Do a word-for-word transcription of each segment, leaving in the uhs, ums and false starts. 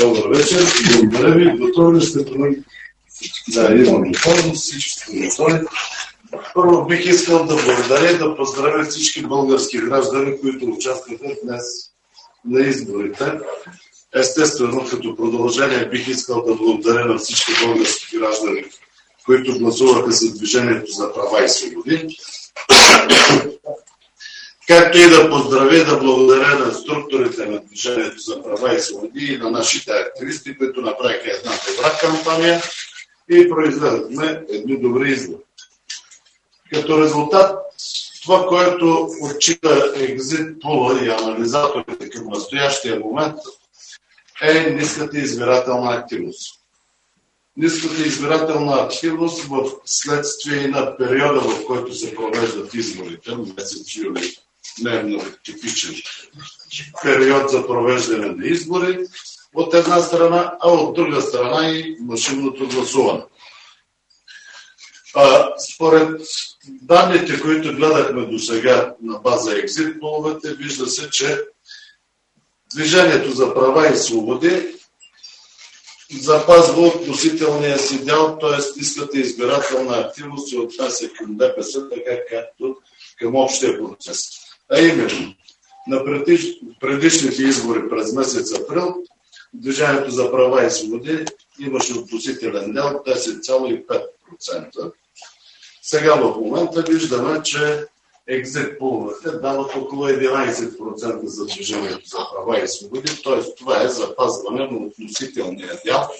Добър вечер. Благодаря ви. Готови сте трудни. Да, имам готовност. Всички сте готови. Първо бих искал да благодаря и да поздравя всички български граждани, които участваха днес на изборите. Естествено, като продължение бих искал да благодаря на всички български граждани, които гласуваха за Движението за права и свободи. Както и да поздравя и да благодаря на структурите на Движението за права и свободи и на нашите активисти, които направиха една добра кампания и произведохме едни добри избори. Като резултат, това, което отчита екзит пула и анализаторите към настоящия момент, е ниската избирателна активност. Ниската избирателна активност в следствие на периода, в който се провеждат изборите, месец юли, не е много типичен период за провеждане на избори, от една страна, а от друга страна и машинното гласуване. А, според данните, които гледахме до сега на база екзит половете, вижда се, че Движението за права и свободи запазва относителния си дял, т.е. ниската избирателна активност се отнася към ДПС, така както към общия процес. А именно, на предишните избори през месец април, Движението за права и свободи имаше относителен дял десет цяло и пет процента. Сега в момента виждаме, че екзит половете дават около единайсет процента за Движението за права и свободи, т.е. това е запазване на относителния дял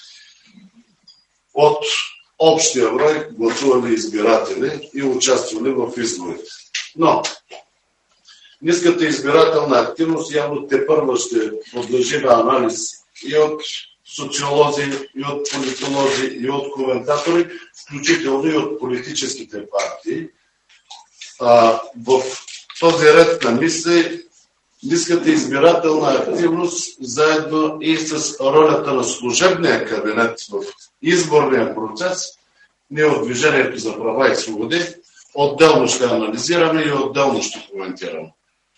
от общия брой гласували избиратели и участвали в изборите. Но ниската избирателна активност явно тепърва ще подлежи на анализ и от социолози, и от политолози, и от коментатори, включително и от политическите партии. А, в този ред на мисли, ниската избирателна активност, заедно и с ролята на служебния кабинет в изборния процес, ние от Движението за права и свободи отделно ще анализираме и отделно ще коментираме.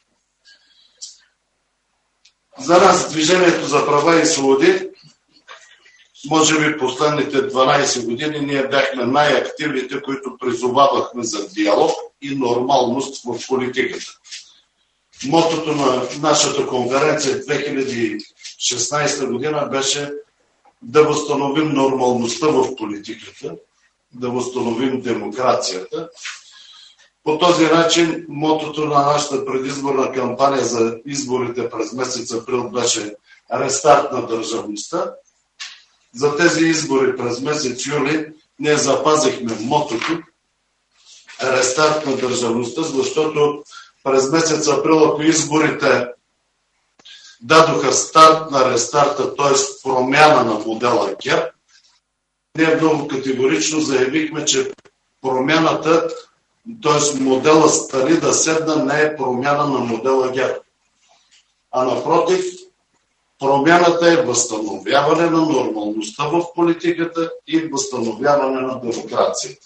За нас Движението за права и свободи, може би последните дванайсет години, ние бяхме най-активните, които призовавахме за диалог и нормалност в политиката. Мотото на нашата конференция две хиляди и шестнайсета година беше да възстановим нормалността в политиката, да възстановим демокрацията. По този начин мотото на нашата предизборна кампания за изборите през месец април беше рестарт на държавността. За тези избори през месец юли ние запазихме мотото рестарт на държавността, защото през месец април, ако изборите дадоха старт на рестарта, т.е. промяна на модела ГЕРБ, ние много категорично заявихме, че промяната, т.е. модела стани да седна, не е промяна на модела ГЕРБ. А напротив, промяната е възстановяване на нормалността в политиката и възстановяване на демокрацията.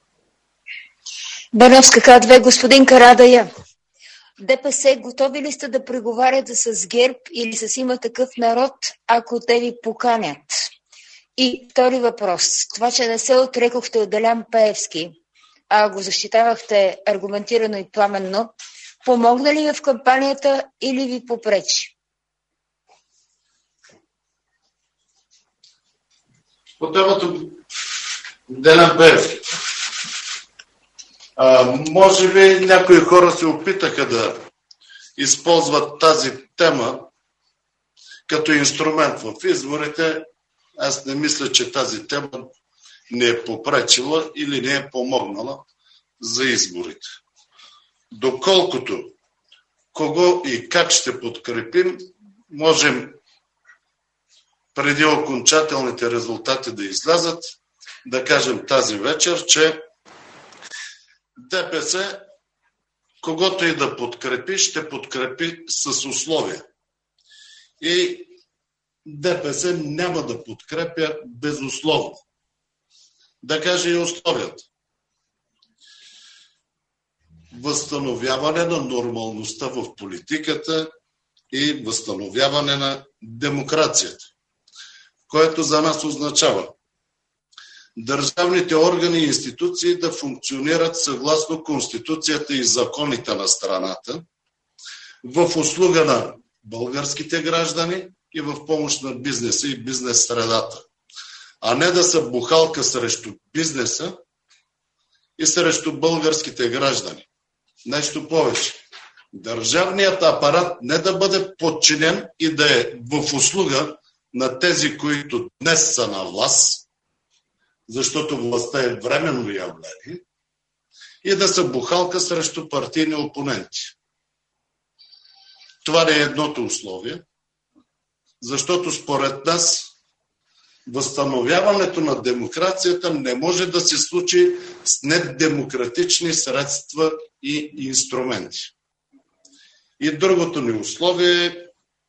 Бановска КАДВЕ, господин Карадайъ. ДПС готови ли сте да преговаряте с ГЕРБ или с Има такъв народ, ако те ви поканят? И втори въпрос. Това, че не се отрекохте от Делян Пеевски, а го защитавахте аргументирано и пламенно, помогна ли ви в кампанията или ви попречи? По темата Делян Пеевски. А, може би някои хора се опитаха да използват тази тема като инструмент в изборите. Аз не мисля, че тази тема не е попречила или не е помогнала за изборите. Доколкото кого и как ще подкрепим, можем преди окончателните резултати да излязат, да кажем тази вечер, че ДПС, когото и да подкрепи, ще подкрепи с условия. И ДПС няма да подкрепя безусловно. Да каже и условията. Възстановяване на нормалността в политиката и възстановяване на демокрацията. което за нас означава държавните органи и институции да функционират съгласно Конституцията и законите на страната, в услуга на българските граждани и в помощ на бизнеса и бизнес средата, а не да са бухалка срещу бизнеса и срещу българските граждани. Нещо повече. Държавният апарат не да бъде подчинен и да е в услуга на тези, които днес са на власт, защото властта е временно явление, и да са бухалка срещу партийни опоненти. Това не е едното условие, защото според нас възстановяването на демокрацията не може да се случи с недемократични средства и инструменти. И другото ни условие е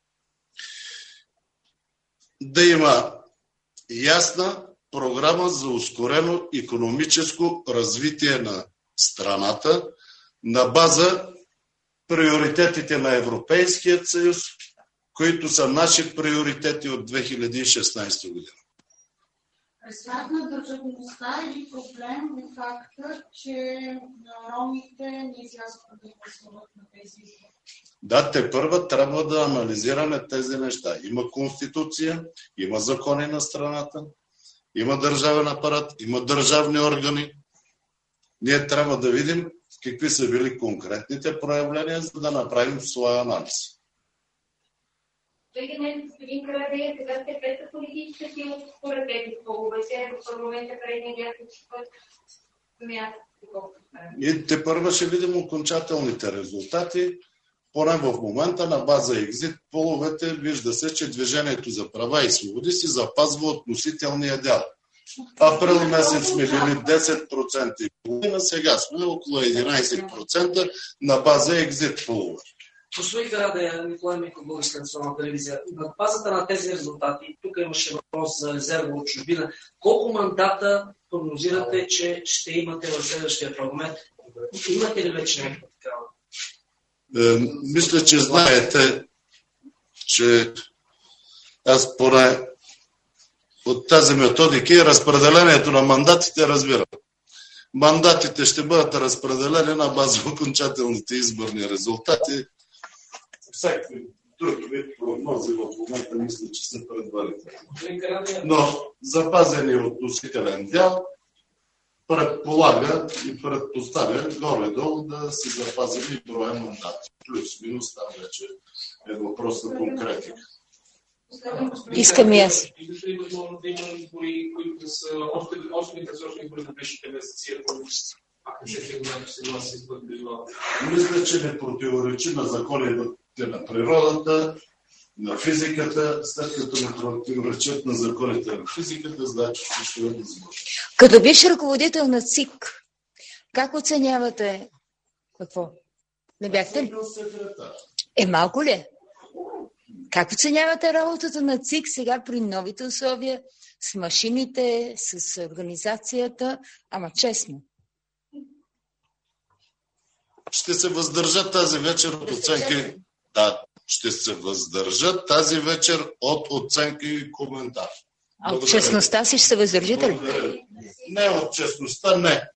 да има ясна програма за ускорено икономическо развитие на страната на база приоритетите на Европейския съюз, които са наши приоритети от две хиляди и шестнадесета година. Пресвят на държавността или проблем е факта, че ромите не излязоха да гласуват на тези избори? Да, те първа трябва да анализираме тези неща. Има конституция, има закони на страната, има държавен апарат, има държавни органи. Ние трябва да видим какви са били конкретните проявления, за да направим своя анализ. Преди нещо, господин Карадея, сега сте пета политическа сила според тези полове. Сега в парламента предния някакъв път И те първа ще видим окончателните резултати. Поне в момента на база екзит половете вижда се, че Движението за права и свободи си запазва относителния дял. Април месец сме били десет процента и половина, сега сме около единадесет процента на база екзит полове. Господин Карадея, Николай Миков, Българска национална телевизия. На базата на тези резултати, тук имаше въпрос за резерва от чужбина, колко мандата прогнозирате, че ще имате в следващия парламент? Имате ли вече някаква такава? Е, мисля, че знаете, че аз поне от тази методика и разпределението на мандатите разбирам. Мандатите ще бъдат разпределени на база окончателните изборни резултати. Всякакви други вид прогнози в момента мисля, че са предварителни. Но запазен относителен дял предполага и предпоставя горе-долу да се запазим и броя мандати. Плюс-минус там вече е въпрос на конкретика. Искам и аз. Примерно да има избори, които са още предсрочни избори на ближните месеци, ако пак не се съгласи с бъдвила. Мисля, че не противоречи на законите на природата, на физиката, след като не противоречат на законите на физиката, значи ще е възможно. Като бивш ръководител на ЦИК, как оценявате какво? Не бяхте ли? Е, малко ли? Как оценявате работата на ЦИК сега при новите условия, с машините, с организацията, ама честно? Ще се въздържат тази вечер от оценки. Да, ще се въздържат тази вечер от оценки и коментар. А от честността си ще се въздържите ли? Не, от честността не.